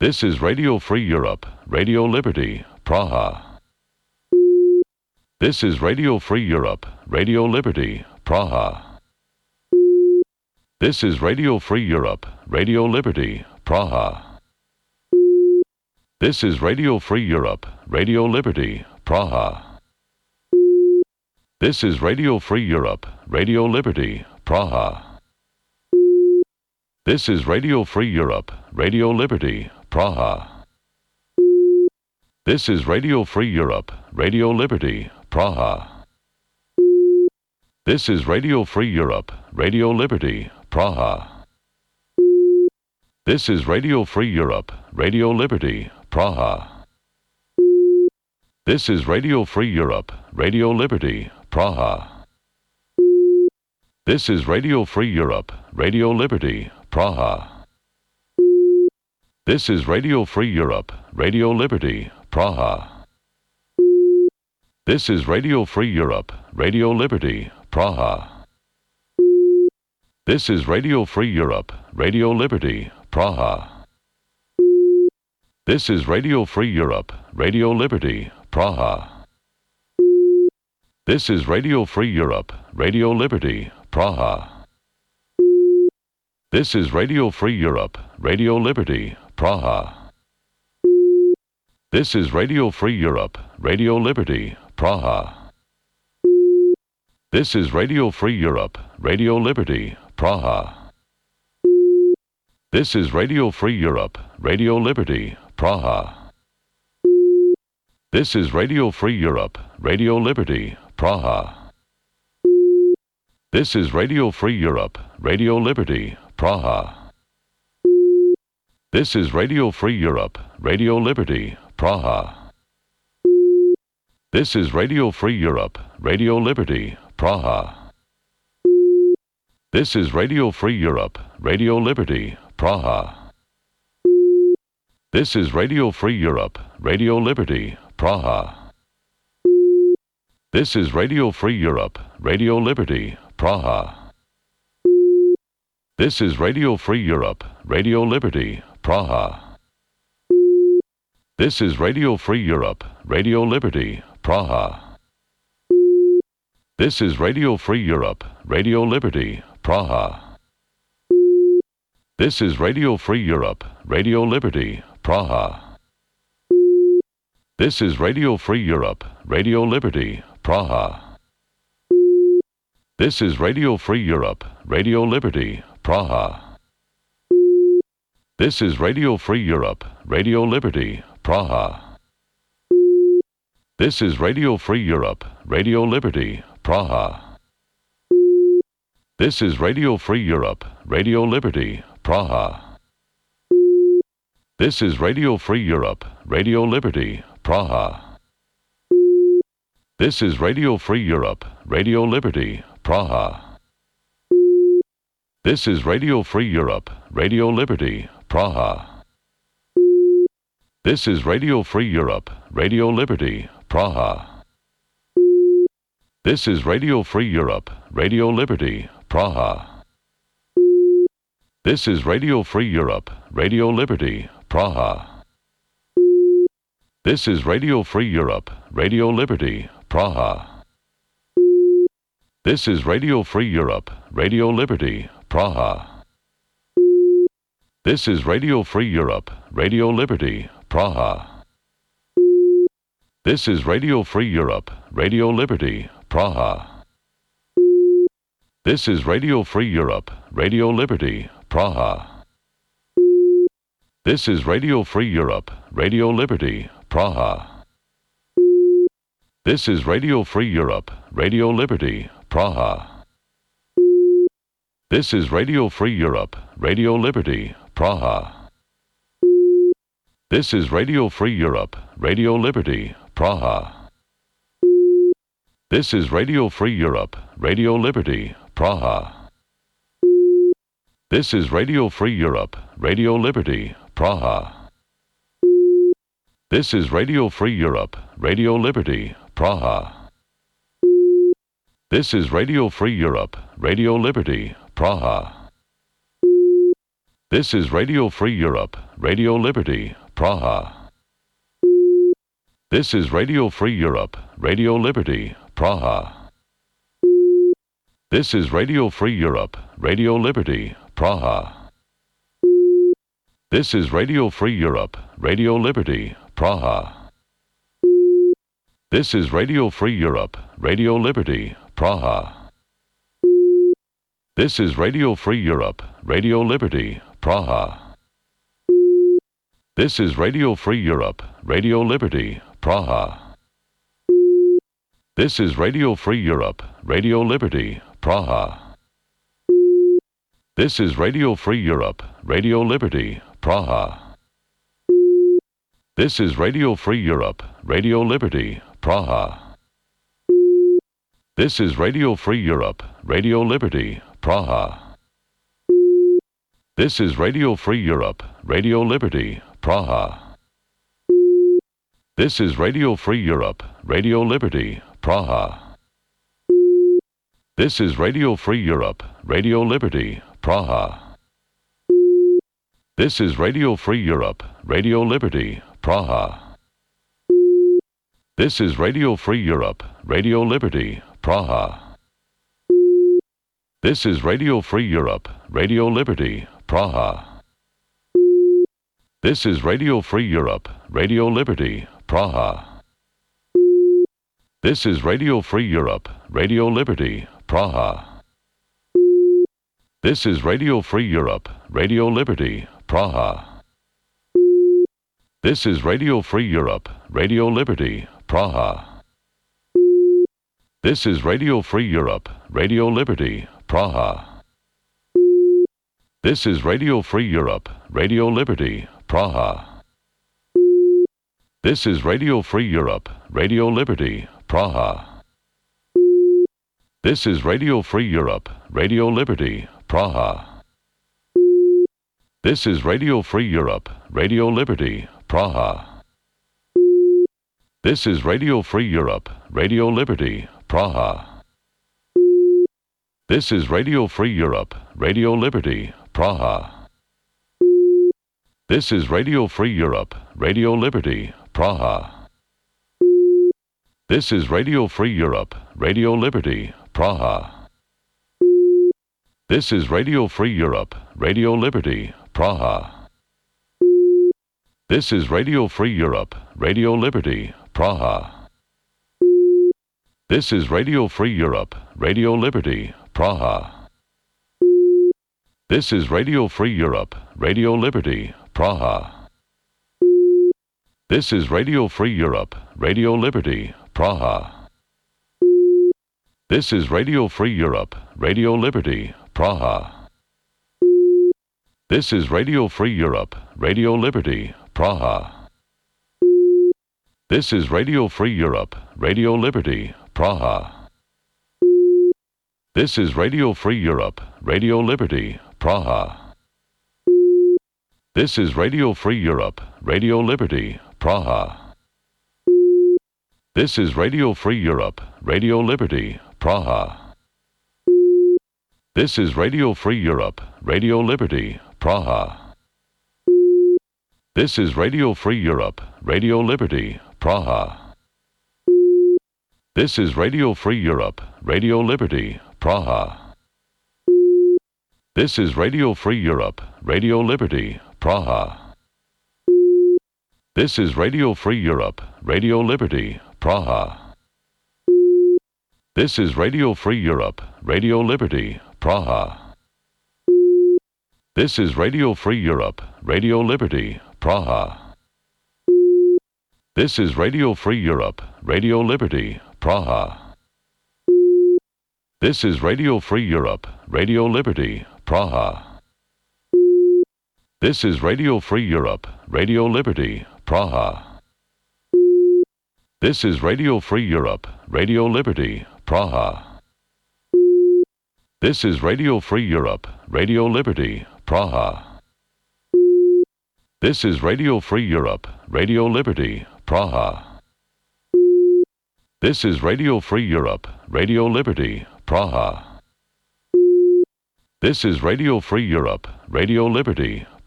This is Radio Free Europe, Radio Liberty, Praha. This is Radio Free Europe, Radio Liberty, Praha. This is Radio Free Europe, Radio Liberty, Praha. This is Radio Free Europe, Radio Liberty, Praha. This is Radio Free Europe, Radio Liberty, Praha. This is Radio Free Europe, Radio Liberty, Praha. This is Radio Free Europe, Radio Liberty, Praha. This is Radio Free Europe, Radio Liberty, Praha. This is Radio Free Europe, Radio Liberty, Praha. This is Radio Free Europe, Radio Liberty, Praha. This is Radio Free Europe, Radio Liberty, Praha. This is Radio Free Europe, Radio Liberty, Praha. This is Radio Free Europe, Radio Liberty, Praha. This is Radio Free Europe, Radio Liberty, Praha. This is Radio Free Europe, Radio Liberty, Praha. This is Radio Free Europe, Radio Liberty, Praha. This is Radio Free Europe, Radio Liberty, Praha. This is Radio Free Europe, Radio Liberty, Praha. This is Radio Free Europe, Radio Liberty, Praha. This is Radio Free Europe, Radio Liberty, Praha. This is Radio Free Europe, Radio Liberty, Praha. This is Radio Free Europe, Radio Liberty, Praha. This is Radio Free Europe, Radio Liberty, Praha. This is Radio Free Europe, Radio Liberty, Praha. This is Radio Free Europe, Radio Liberty, Praha. This is Radio Free Europe, Radio Liberty, Praha. This is Radio Free Europe, Radio Liberty, Praha. This is Radio Free Europe, Radio Liberty, Praha. This is Radio Free Europe, Radio Liberty, Praha. This is Radio Free Europe, Radio Liberty, Praha. This is Radio Free Europe, Radio Liberty, Praha. This is Radio Free Europe, Radio Liberty, Praha. This is Radio Free Europe, Radio Liberty, Praha. This is Radio Free Europe, Radio Liberty, Praha. This is Radio Free Europe, Radio Liberty, Praha. This is Radio Free Europe, Radio Liberty, Praha. This is Radio Free Europe, Radio Liberty, Praha. This is Radio Free Europe, Radio Liberty, Praha. This is Radio Free Europe, Radio Liberty, Praha. This is Radio Free Europe, Radio Liberty, Praha. This is Radio Free Europe, Radio Liberty, Praha. This is Radio Free Europe, Radio Liberty, Praha. This is Radio Free Europe, Radio Liberty, Praha. This is Radio Free Europe, Radio Liberty, Praha. This is Radio Free Europe, Radio Liberty, Praha. This is Radio Free Europe, Radio Liberty, Praha. This is Radio Free Europe, Radio Liberty, Praha. This is Radio Free Europe, Radio Liberty, Praha. This is Radio Free Europe, Radio Liberty, Praha. This is Radio Free Europe, Radio Liberty, Praha. This is Radio Free Europe, Radio Liberty, Praha. This is Radio Free Europe, Radio Liberty, Praha. This is Radio Free Europe, Radio Liberty, Praha. This is Radio Free Europe, Radio Liberty, Praha. This is Radio Free Europe, Radio Liberty, Praha. This is Radio Free Europe, Radio Liberty, Praha. This is Radio Free Europe, Radio Liberty, Praha. This is Radio Free Europe, Radio Liberty, Praha. This is Radio Free Europe, Radio Liberty, Praha. This is Radio Free Europe, Radio Liberty, Praha. This is Radio Free Europe, Radio Liberty, Praha. This is Radio Free Europe, Radio Liberty, Praha. This is Radio Free Europe, Radio Liberty, Praha. This is Radio Free Europe, Radio Liberty, Praha. This is Radio Free Europe, Radio Liberty, Praha. This is Radio Free Europe, Radio Liberty, Praha. This is Radio Free Europe, Radio Liberty, Praha. This is Radio Free Europe, Radio Liberty, Praha. This is Radio Free Europe, Radio Liberty, Praha. This is Radio Free Europe, Radio Liberty, Praha. This is Radio Free Europe, Radio Liberty, Praha. This is Radio Free Europe, Radio Liberty, Praha. This is Radio Free Europe, Radio Liberty, Praha. This is Radio Free Europe, Radio Liberty, Praha. This is Radio Free Europe, Radio Liberty, Praha. This is Radio Free Europe, Radio Liberty, Praha. This is Radio Free Europe, Radio Liberty, Praha. This is Radio Free Europe, Radio Liberty, Praha. This is Radio Free Europe, Radio Liberty, Praha. This is Radio Free Europe, Radio Liberty, Praha. This is Radio Free Europe, Radio Liberty, Praha. This is Radio Free Europe, Radio Liberty, Praha. This is Radio Free Europe, Radio Liberty, Praha. This is Radio Free Europe, Radio Liberty, Praha. This is Radio Free Europe, Radio Liberty, Praha. This is Radio Free Europe, Radio Liberty, Praha. This is Radio Free Europe, Radio Liberty, Praha. This is Radio Free Europe, Radio Liberty, Praha. This is Radio Free Europe, Radio Liberty, Praha. This is Radio Free Europe, Radio Liberty, Praha. This is Radio Free Europe, Radio Liberty, Praha. This is Radio Free Europe, Radio Liberty, Praha. This is Radio Free Europe, Radio Liberty, Praha. This is Radio Free Europe, Radio Liberty, Praha. This is Radio Free Europe, Radio Liberty, Praha. This is Radio Free Europe, Radio Liberty, Praha. This is Radio Free Europe, Radio Liberty, Praha. This is Radio Free Europe, Radio Liberty, Praha. This is Radio Free Europe, Radio Liberty, Praha. This is Radio Free Europe, Radio Liberty, Praha. This is Radio Free Europe, Radio Liberty, Praha. This is Radio Free Europe, Radio Liberty, Praha. This is Radio Free Europe, Radio Liberty, Praha. This is Radio Free Europe, Radio Liberty, Praha. This is Radio Free Europe, Radio Liberty, Praha. This is Radio Free Europe, Radio Liberty, Praha. This is Radio Free Europe, Radio Liberty, Praha. This is Radio Free Europe, Radio Liberty, Praha. This is Radio Free Europe, Radio Liberty, Praha. This is Radio Free Europe, Radio Liberty, Praha. This is Radio Free Europe, Radio Liberty,